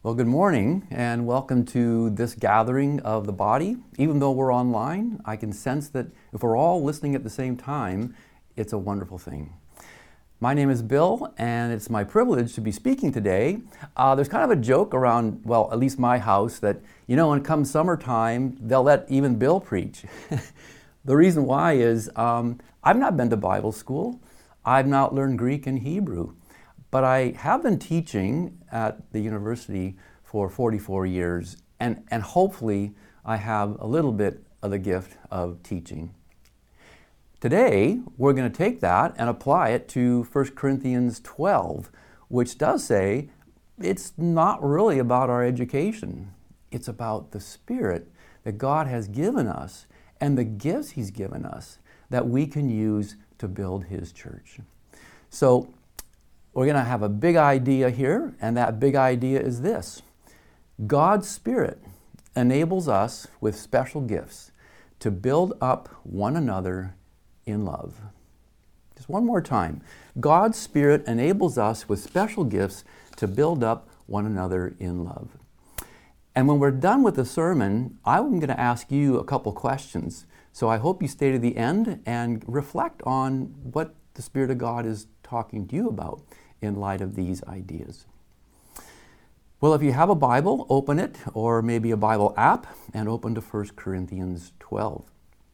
Well, good morning and welcome to this gathering of the body. Even though we're online, I can sense that if we're all listening at the same time, it's a wonderful thing. My name is Bill, and it's my privilege to be speaking today. There's kind of a joke around, well, at least my house, that, when it comes summertime, they'll let even Bill preach. The reason why is I've not been to Bible school. I've not learned Greek and Hebrew. But I have been teaching at the university for 44 years, and hopefully I have a little bit of the gift of teaching. Today, we're going to take that and apply it to 1 Corinthians 12, which does say it's not really about our education. It's about the Spirit that God has given us and the gifts He's given us that we can use to build His church. So, we're going to have a big idea here, and that big idea is this. God's Spirit enables us with special gifts to build up one another in love. Just one more time. God's Spirit enables us with special gifts to build up one another in love. And when we're done with the sermon, I'm going to ask you a couple questions. So I hope you stay to the end and reflect on what the Spirit of God is talking to you about in light of these ideas. Well, if you have a Bible, open it, or maybe a Bible app, and open to 1 Corinthians 12.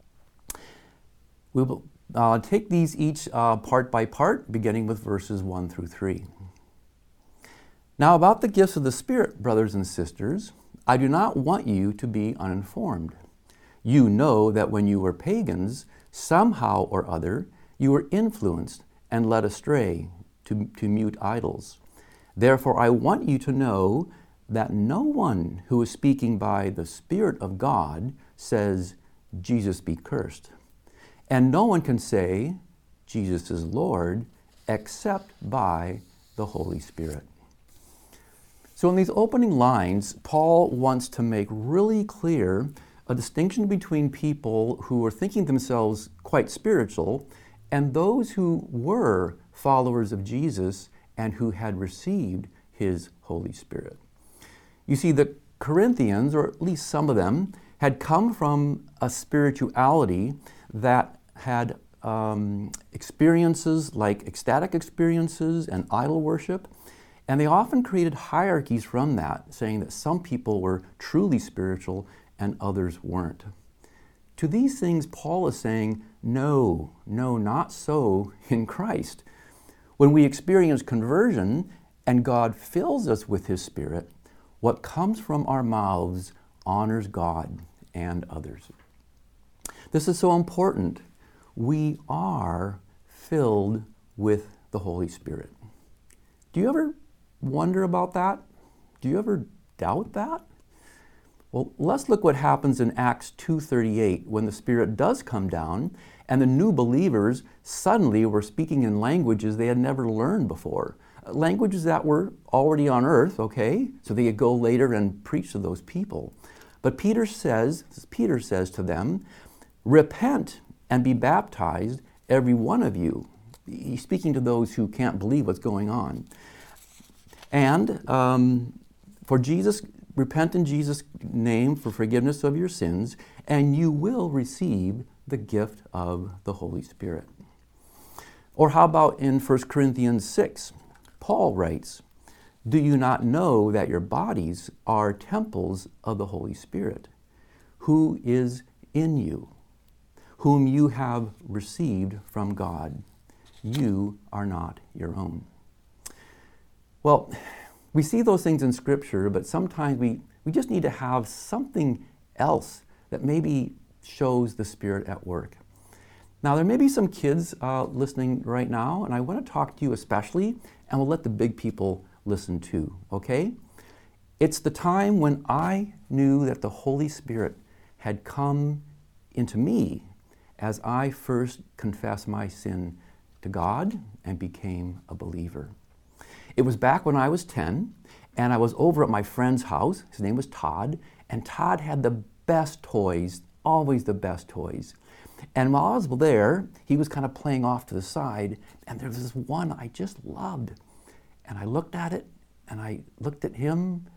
We will take these each part by part, beginning with verses 1 through 3. Now, about the gifts of the Spirit, brothers and sisters, I do not want you to be uninformed. You know that when you were pagans, somehow or other, you were influenced and led astray to mute idols. Therefore, I want you to know that no one who is speaking by the Spirit of God says, Jesus be cursed. And no one can say, Jesus is Lord, except by the Holy Spirit. So in these opening lines, Paul wants to make really clear a distinction between people who are thinking themselves quite spiritual and those who were followers of Jesus and who had received His Holy Spirit. You see, the Corinthians, or at least some of them, had come from a spirituality that had experiences like ecstatic experiences and idol worship, and they often created hierarchies from that, saying that some people were truly spiritual and others weren't. To these things, Paul is saying, no, not so in Christ. When we experience conversion and God fills us with His Spirit, what comes from our mouths honors God and others. This is so important. We are filled with the Holy Spirit. Do you ever wonder about that? Do you ever doubt that? Well, let's look what happens in Acts 2:38 when the Spirit does come down and the new believers suddenly were speaking in languages they had never learned before. Languages that were already on earth, okay? So they could go later and preach to those people. But Peter says to them, repent and be baptized, every one of you. He's speaking to those who can't believe what's going on. And repent in Jesus' name for forgiveness of your sins, and you will receive the gift of the Holy Spirit. Or how about in 1 Corinthians 6? Paul writes, do you not know that your bodies are temples of the Holy Spirit, who is in you, whom you have received from God? You are not your own. Well, we see those things in Scripture, but sometimes we just need to have something else that maybe shows the Spirit at work. Now, there may be some kids listening right now, and I want to talk to you especially, and we'll let the big people listen too, okay? It's the time when I knew that the Holy Spirit had come into me as I first confessed my sin to God and became a believer. It was back when I was 10, and I was over at my friend's house. His name was Todd, and Todd had the best toys, always the best toys. And while I was there, he was kind of playing off to the side, and there was this one I just loved. And I looked at it, and I looked at him,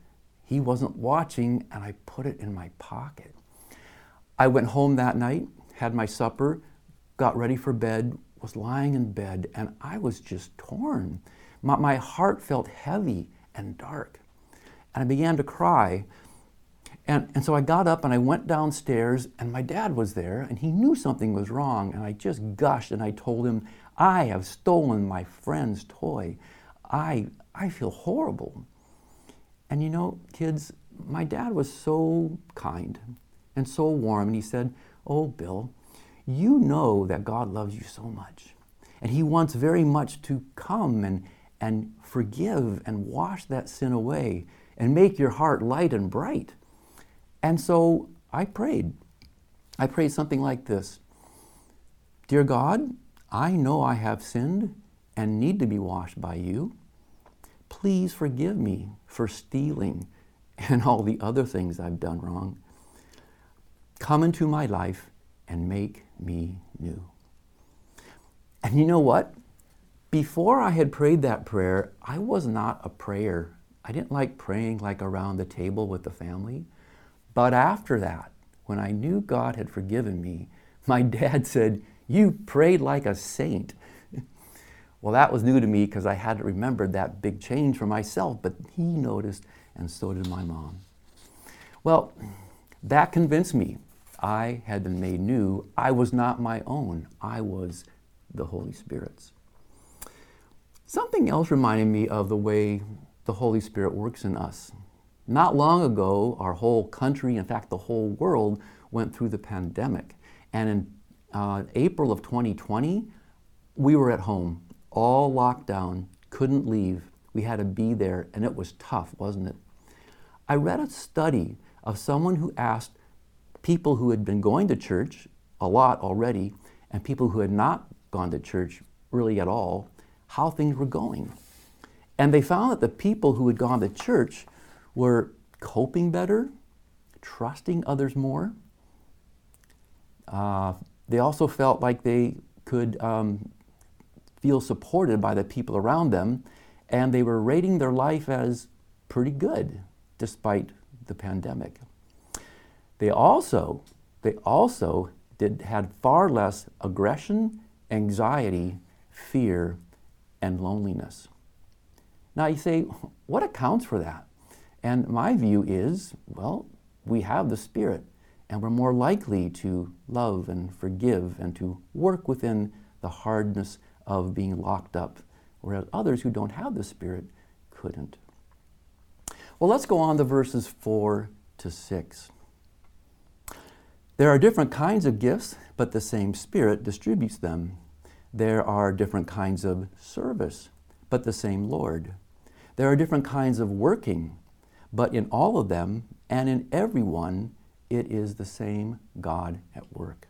He wasn't watching, and I put it in my pocket. I went home that night, had my supper, got ready for bed, was lying in bed, and I was just torn. My heart felt heavy and dark. And I began to cry. And so I got up and I went downstairs, and my dad was there, and he knew something was wrong, and I just gushed and I told him, I have stolen my friend's toy. I feel horrible. And you know, kids, my dad was so kind and so warm, and he said, oh, Bill, you know that God loves you so much, and he wants very much to come and forgive and wash that sin away and make your heart light and bright. And so I prayed. I prayed something like this. Dear God, I know I have sinned and need to be washed by you. Please forgive me for stealing and all the other things I've done wrong. Come into my life and make me new. And you know what? Before I had prayed that prayer, I was not a prayer. I didn't like praying like around the table with the family. But after that, when I knew God had forgiven me, my dad said, you prayed like a saint. Well, that was new to me because I hadn't remembered that big change for myself, but he noticed, and so did my mom. Well, that convinced me I had been made new. I was not my own. I was the Holy Spirit's. Something else reminded me of the way the Holy Spirit works in us. Not long ago, our whole country, in fact, the whole world, went through the pandemic. And in April of 2020, we were at home, all locked down, couldn't leave. We had to be there, and it was tough, wasn't it? I read a study of someone who asked people who had been going to church a lot already, and people who had not gone to church really at all, how things were going. And they found that the people who had gone to church were coping better, trusting others more. They also felt like they could feel supported by the people around them, and they were rating their life as pretty good despite the pandemic. They also had far less aggression, anxiety, fear, and loneliness. Now you say, what accounts for that? And my view is, well, we have the Spirit, and we're more likely to love and forgive and to work within the hardness of being locked up, whereas others who don't have the Spirit couldn't. Well, let's go on to verses 4 to 6. There are different kinds of gifts, but the same Spirit distributes them. There are different kinds of service, but the same Lord. There are different kinds of working, but in all of them and in every one, it is the same God at work.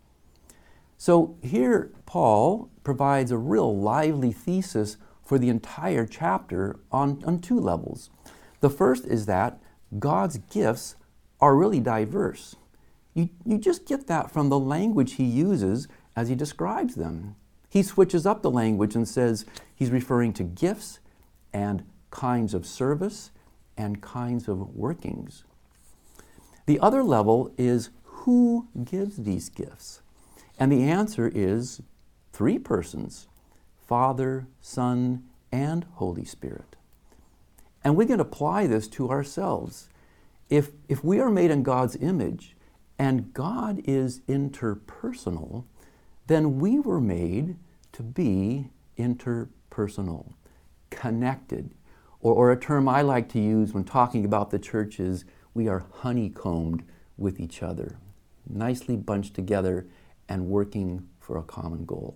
So here, Paul provides a real lively thesis for the entire chapter on two levels. The first is that God's gifts are really diverse. You just get that from the language he uses as he describes them. He switches up the language and says he's referring to gifts and kinds of service and kinds of workings. The other level is who gives these gifts? And the answer is three persons, Father, Son, and Holy Spirit. And we can apply this to ourselves. If we are made in God's image and God is interpersonal, then we were made to be interpersonal, connected. Or a term I like to use when talking about the church is we are honeycombed with each other, nicely bunched together and working for a common goal.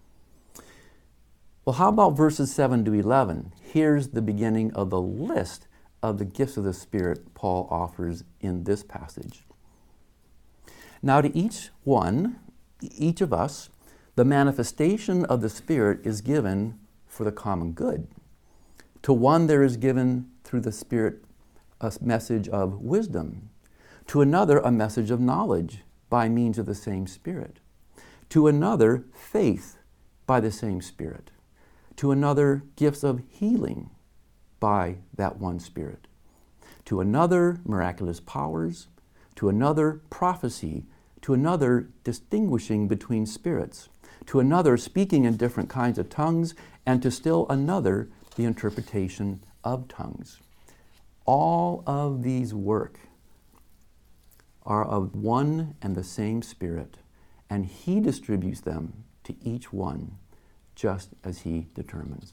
Well, how about verses 7 to 11? Here's the beginning of the list of the gifts of the Spirit Paul offers in this passage. Now to each of us, the manifestation of the Spirit is given for the common good. To one there is given through the Spirit a message of wisdom. To another a message of knowledge by means of the same Spirit. To another faith by the same Spirit. To another gifts of healing by that one Spirit. to another miraculous powers, to another prophecy, to another distinguishing between spirits, to another speaking in different kinds of tongues, and to still another the interpretation of tongues. All of these work are of one and the same Spirit, and He distributes them to each one just as He determines.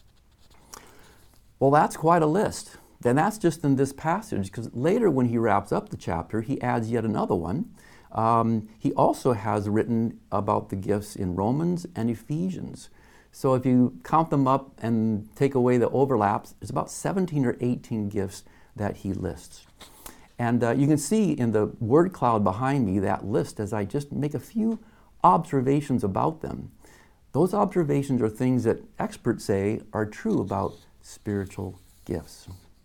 Well, that's quite a list. Then that's just in this passage, because later when he wraps up the chapter, he adds yet another one. He also has written about the gifts in Romans and Ephesians. So if you count them up and take away the overlaps, it's about 17 or 18 gifts that he lists. And you can see in the word cloud behind me that list as I just make a few observations about them. Those observations are things that experts say are true about spiritual gifts.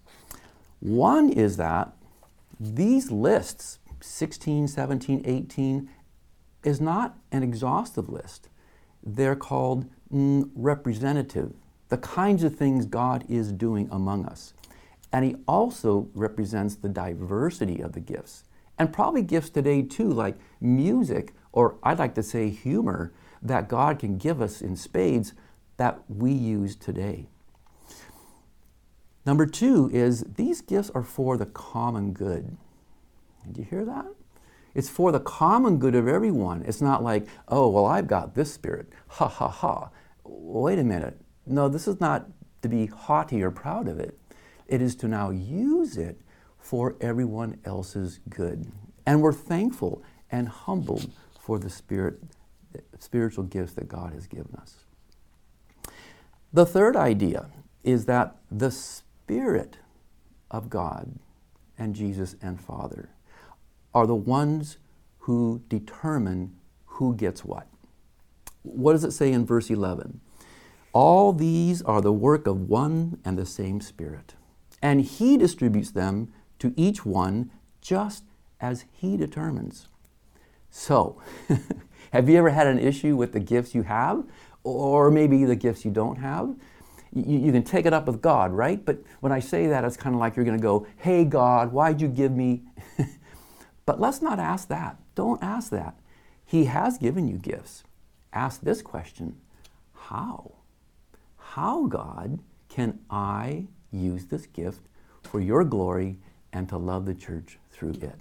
One is that these lists, 16, 17, 18, is not an exhaustive list. They're called representative, the kinds of things God is doing among us. And he also represents the diversity of the gifts. And probably gifts today too, like music, or I'd like to say humor, that God can give us in spades that we use today. Number two is these gifts are for the common good. Did you hear that? It's for the common good of everyone. It's not like, oh, well, I've got this spirit. Ha, ha, ha. Wait a minute. No, this is not to be haughty or proud of it. It is to now use it for everyone else's good. And we're thankful and humbled for the spiritual gifts that God has given us. The third idea is that the Spirit of God and Jesus and Father are the ones who determine who gets what. What does it say in verse 11? All these are the work of one and the same Spirit, and He distributes them to each one just as He determines. So, have you ever had an issue with the gifts you have, or maybe the gifts you don't have? You can take it up with God, right? But when I say that, it's kind of like you're going to go, hey, God, why'd you give me? But let's not ask that. Don't ask that. He has given you gifts. Ask this question: how? How, God, can I use this gift for your glory and to love the church through it?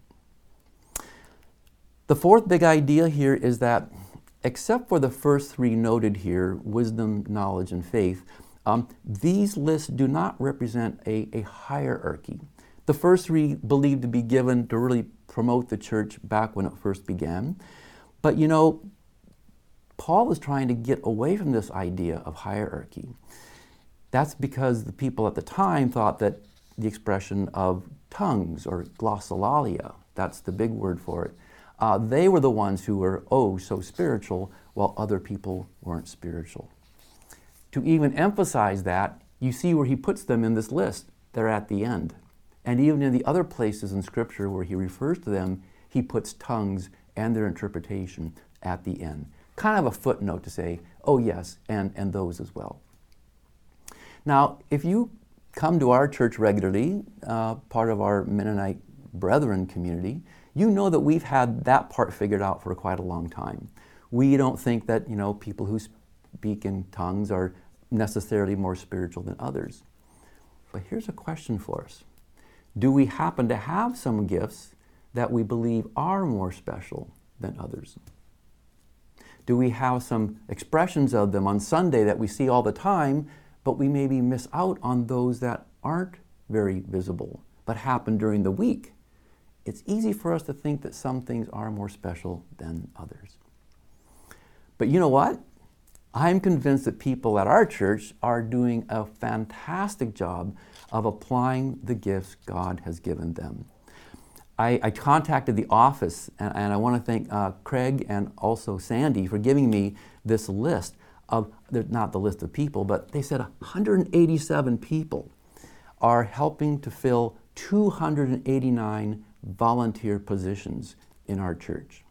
The fourth big idea here is that, except for the first three noted here, wisdom, knowledge, and faith, these lists do not represent a hierarchy. The first three believed to be given to really promote the church back when it first began. But you know, Paul is trying to get away from this idea of hierarchy. That's because the people at the time thought that the expression of tongues, or glossolalia, that's the big word for it, they were the ones who were, so spiritual, while other people weren't spiritual. To even emphasize that, you see where he puts them in this list. They're at the end. And even in the other places in Scripture where he refers to them, he puts tongues and their interpretation at the end. Kind of a footnote to say, oh yes, and those as well. Now, if you come to our church regularly, part of our Mennonite Brethren community, you know that we've had that part figured out for quite a long time. We don't think that, people who speak in tongues are necessarily more spiritual than others. But here's a question for us. Do we happen to have some gifts that we believe are more special than others? Do we have some expressions of them on Sunday that we see all the time, but we maybe miss out on those that aren't very visible, but happen during the week? It's easy for us to think that some things are more special than others. But you know what? I'm convinced that people at our church are doing a fantastic job of applying the gifts God has given them. I contacted the office, and I want to thank Craig and also Sandy for giving me this list of, not the list of people, but they said 187 people are helping to fill 289 volunteer positions in our church.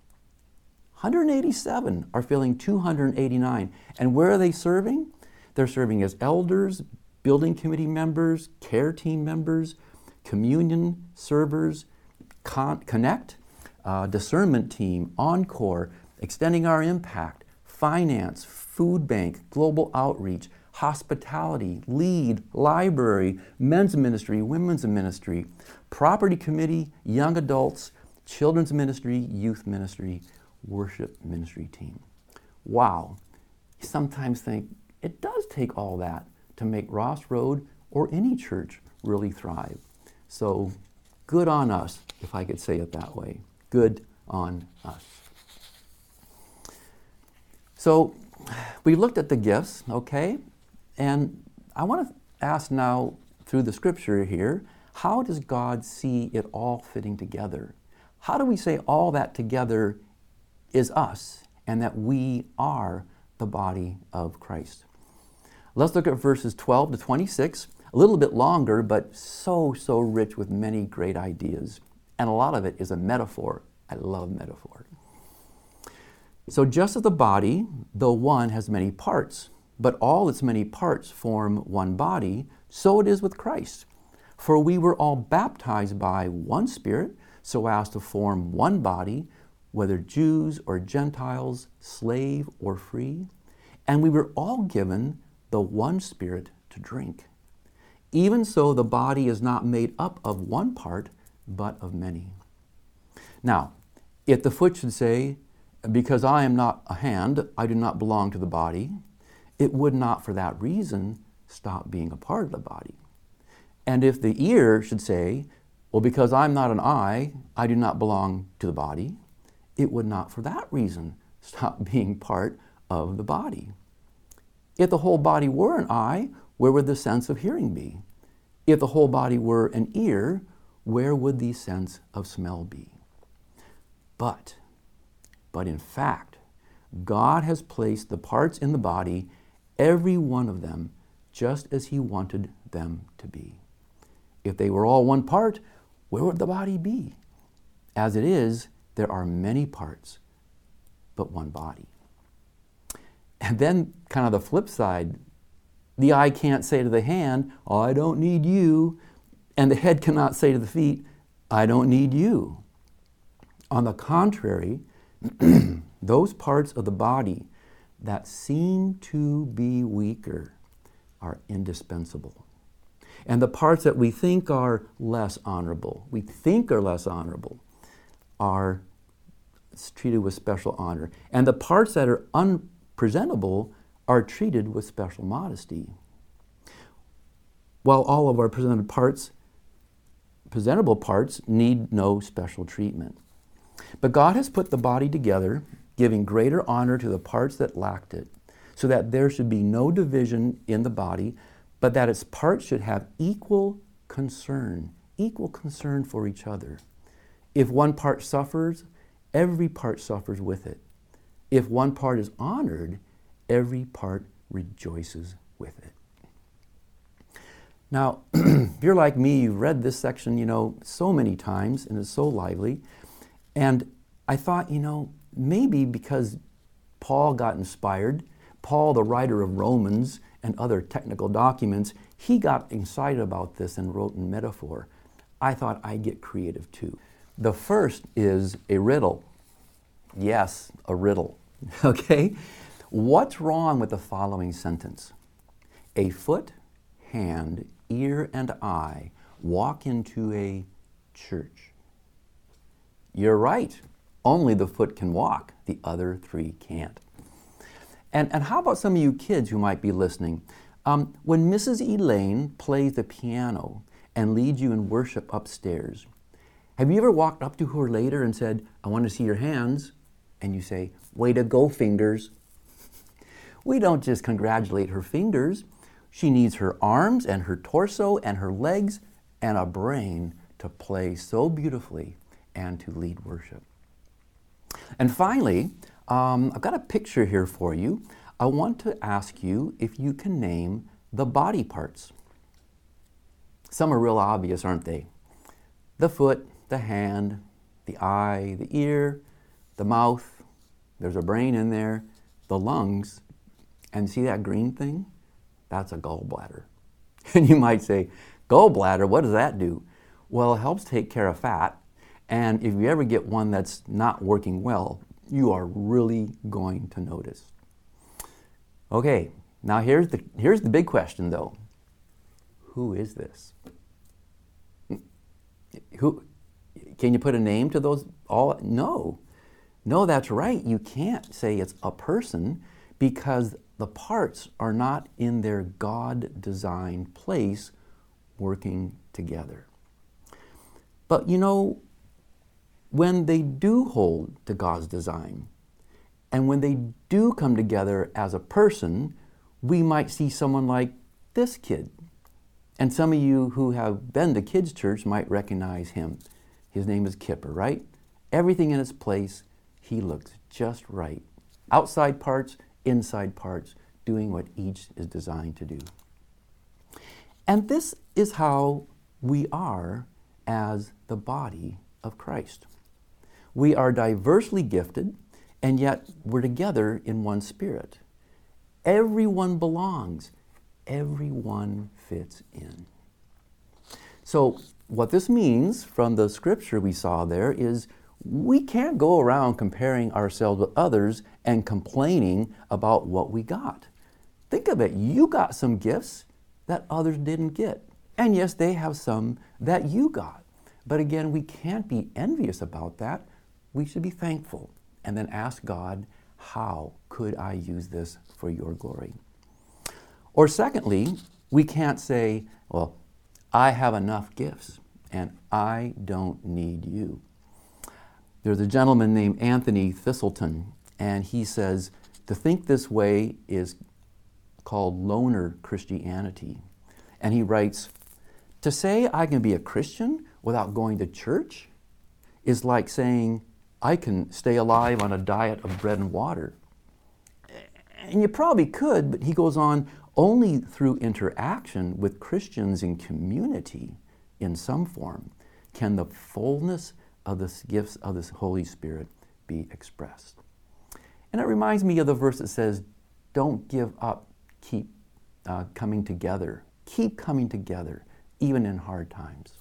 187 are filling 289. And where are they serving? They're serving as elders, building committee members, care team members, communion servers, connect, discernment team, encore, extending our impact, finance, food bank, global outreach, hospitality, lead, library, men's ministry, women's ministry, property committee, young adults, children's ministry, youth ministry, worship ministry team. Wow. You sometimes think it does take all that to make Ross Road or any church really thrive. So good on us, if I could say it that way. Good on us. So we looked at the gifts, okay? And I want to ask now, through the scripture here, how does God see it all fitting together? How do we say all that together is us and that we are the body of Christ? Let's look at verses 12 to 26, a little bit longer, but so rich with many great ideas. And a lot of it is a metaphor. I love metaphor. So just as the body, though one, has many parts, but all its many parts form one body, so it is with Christ. For we were all baptized by one Spirit, so as to form one body, whether Jews or Gentiles, slave or free, and we were all given the one Spirit to drink. Even so, the body is not made up of one part, but of many. Now, if the foot should say, because I am not a hand, I do not belong to the body, it would not for that reason stop being a part of the body. And if the ear should say, well, because I'm not an eye, I do not belong to the body, it would not for that reason stop being part of the body. If the whole body were an eye, where would the sense of hearing be? If the whole body were an ear, where would the sense of smell be? But in fact, God has placed the parts in the body, every one of them, just as He wanted them to be. If they were all one part, where would the body be? As it is, there are many parts, but one body. And then kind of the flip side, the eye can't say to the hand, oh, I don't need you. And the head cannot say to the feet, I don't need you. On the contrary, those parts of the body that seem to be weaker are indispensable. And the parts that we think are less honorable, are treated with special honor. And the parts that are unpresentable are treated with special modesty. While all of our presentable parts need no special treatment. But God has put the body together, giving greater honor to the parts that lacked it, so that there should be no division in the body, but that its parts should have equal concern for each other. If one part suffers, every part suffers with it. If one part is honored, every part rejoices with it. Now, if you're like me, you've read this section, so many times, and it's so lively. And I thought, maybe because Paul got inspired, Paul, the writer of Romans and other technical documents, he got excited about this and wrote in metaphor. I thought I'd get creative too. The first is a riddle. Yes, a riddle. Okay? What's wrong with the following sentence? A foot, hand, ear, and eye walk into a church. You're right. Only the foot can walk. The other three can't. And how about some of you kids who might be listening? When Mrs. Elaine plays the piano and leads you in worship upstairs, have you ever walked up to her later and said, I want to see your hands? And you say, way to go, fingers. We don't just congratulate her fingers. She needs her arms and her torso and her legs and a brain to play so beautifully and to lead worship. And finally, I've got a picture here for you. I want to ask you if you can name the body parts. Some are real obvious, aren't they? The foot, the hand, the eye, the ear, the mouth, there's a brain in there, the lungs, and see that green thing? That's a gallbladder. And you might say, gallbladder, what does that do? Well, it helps take care of fat. And if you ever get one that's not working well, you are really going to notice. Okay, now here's the big question though. Who is this? Who? Can you put a name to those all? No. No, that's right. You can't say it's a person because the parts are not in their God-designed place working together. But you know, when they do hold to God's design, and when they do come together as a person, we might see someone like this kid. And some of you who have been to kids' church might recognize him. His name is Kipper, right? Everything in its place. He looks just right. Outside parts, inside parts, doing what each is designed to do. And this is how we are as the body of Christ. We are diversely gifted, and yet we're together in one spirit. Everyone belongs. Everyone fits in. So what this means from the scripture we saw there is we can't go around comparing ourselves with others and complaining about what we got. Think of it. You got some gifts that others didn't get. And yes, they have some that you got. But again, we can't be envious about that. We should be thankful and then ask God, how could I use this for your glory? Or secondly, we can't say, well, I have enough gifts and I don't need you. There's a gentleman named Anthony Thistleton, and he says, to think this way is called loner Christianity. And he writes, to say I can be a Christian without going to church is like saying I can stay alive on a diet of bread and water. And you probably could, but he goes on, only through interaction with Christians in community in some form can the fullness of the gifts of the Holy Spirit be expressed. And it reminds me of the verse that says, don't give up, keep coming together. Keep coming together, even in hard times.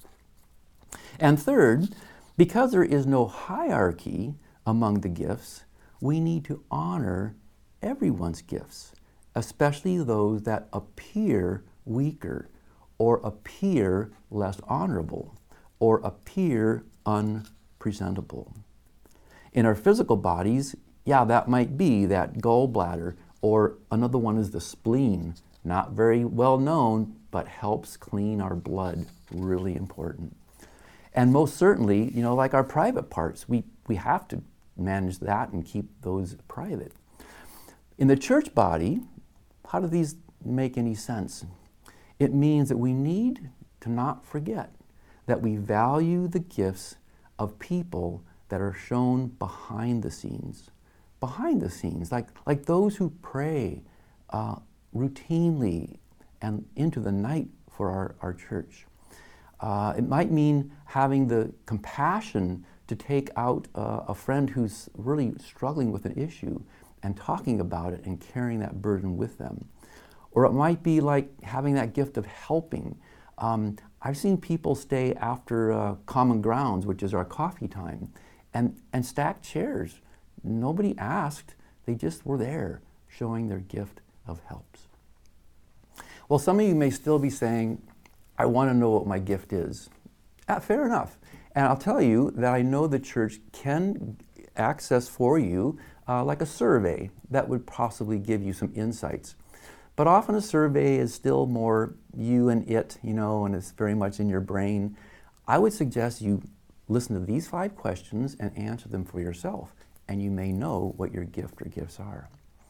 And third, because there is no hierarchy among the gifts, we need to honor everyone's gifts, especially those that appear weaker or appear less honorable or appear unpresentable. In our physical bodies, that might be that gallbladder, or another one is the spleen. Not very well known, but helps clean our blood. Really important. And most certainly, like our private parts, we have to manage that and keep those private. In the church body, how do these make any sense? It means that we need to not forget that we value the gifts of people that are shown behind the scenes, like those who pray routinely and into the night for our church. It might mean having the compassion to take out a friend who's really struggling with an issue and talking about it and carrying that burden with them. Or it might be like having that gift of helping. I've seen people stay after Common Grounds, which is our coffee time, and stack chairs. Nobody asked, they just were there, showing their gift of helps. Well, some of you may still be saying, I want to know what my gift is. Fair enough. And I'll tell you that I know the church can access for you like a survey that would possibly give you some insights. But often a survey is still more you and it, and it's very much in your brain. I would suggest you listen to these 5 questions and answer them for yourself, and you may know what your gift or gifts are.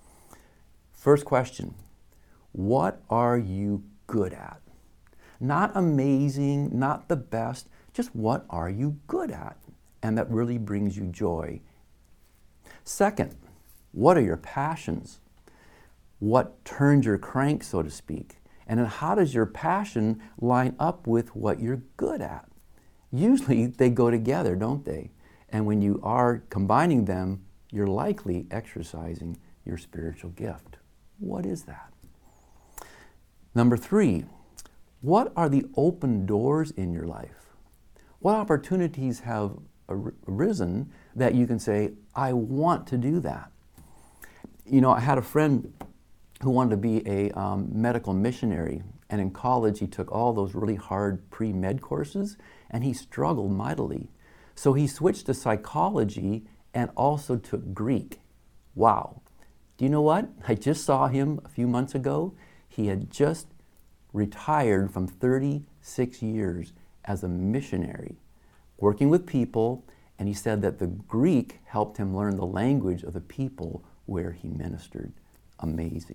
First question, what are you good at? Not amazing, not the best, just what are you good at? And that really brings you joy. Second, what are your passions? What turns your crank, so to speak? And then how does your passion line up with what you're good at? Usually they go together, don't they? And when you are combining them, you're likely exercising your spiritual gift. What is that? Number 3, what are the open doors in your life? What opportunities have arisen that you can say, I want to do that? You know, I had a friend who wanted to be a medical missionary, and in college he took all those really hard pre-med courses, and he struggled mightily. So he switched to psychology and also took Greek. Wow. Do you know what? I just saw him a few months ago. He had just retired from 36 years as a missionary, working with people, and he said that the Greek helped him learn the language of the people where he ministered. Amazing.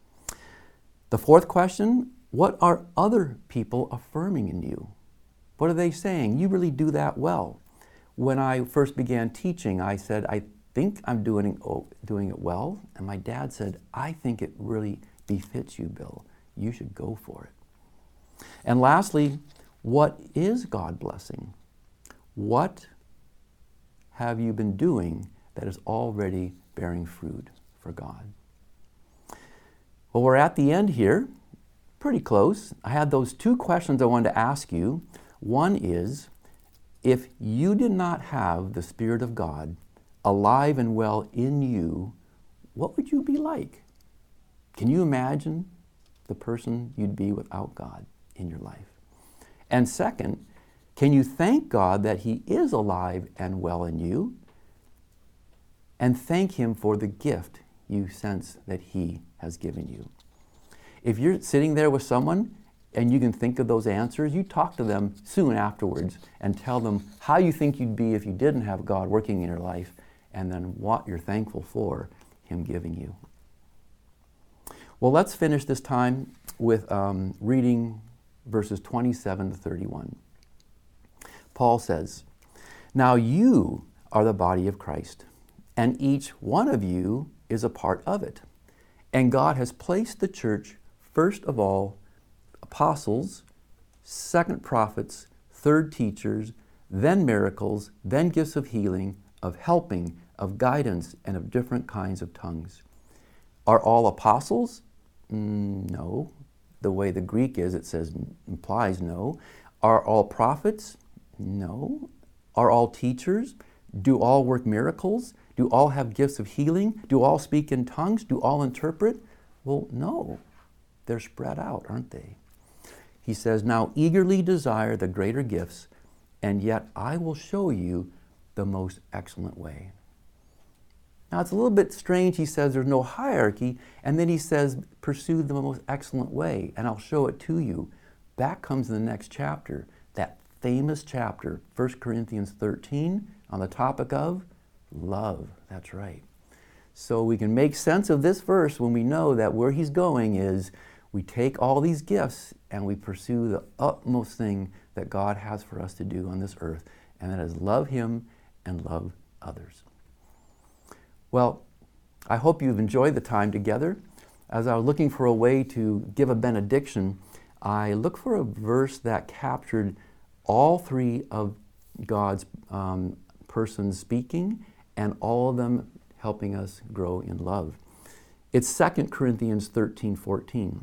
The fourth question, what are other people affirming in you? What are they saying? You really do that well. When I first began teaching, I said, I think I'm doing it well. And my dad said, I think it really befits you, Bill. You should go for it. And lastly, what is God blessing? What have you been doing that is already bearing fruit for God? Well, we're at the end here, pretty close. I had those two questions I wanted to ask you. One is, if you did not have the Spirit of God alive and well in you, what would you be like? Can you imagine the person you'd be without God in your life? And second, can you thank God that He is alive and well in you, and thank Him for the gift you sense that He has given you? If you're sitting there with someone and you can think of those answers, you talk to them soon afterwards and tell them how you think you'd be if you didn't have God working in your life, and then what you're thankful for Him giving you. Well, let's finish this time with reading verses 27 to 31. Paul says, "Now you are the body of Christ, and each one of you is a part of it. And God has placed the church first of all apostles, second prophets, third teachers, then miracles, then gifts of healing, of helping, of guidance, and of different kinds of tongues. Are all apostles? No. The way the Greek is, it says, implies no. Are all prophets? No. Are all teachers? Do all work miracles? Do all have gifts of healing? Do all speak in tongues? Do all interpret? Well, no. They're spread out, aren't they? He says, now eagerly desire the greater gifts, and yet I will show you the most excellent way. Now it's a little bit strange, he says there's no hierarchy, and then he says, pursue the most excellent way, and I'll show it to you. That comes in the next chapter, that famous chapter, 1 Corinthians 13, on the topic of love. That's right. So we can make sense of this verse when we know that where he's going is we take all these gifts and we pursue the utmost thing that God has for us to do on this earth, and that is love Him and love others. Well, I hope you've enjoyed the time together. As I was looking for a way to give a benediction, I looked for a verse that captured all three of God's persons speaking and all of them helping us grow in love. It's 2 Corinthians 13:14.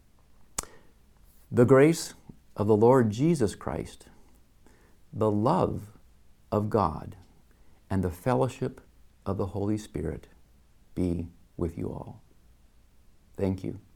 The grace of the Lord Jesus Christ, the love of God, and the fellowship of the Holy Spirit be with you all. Thank you.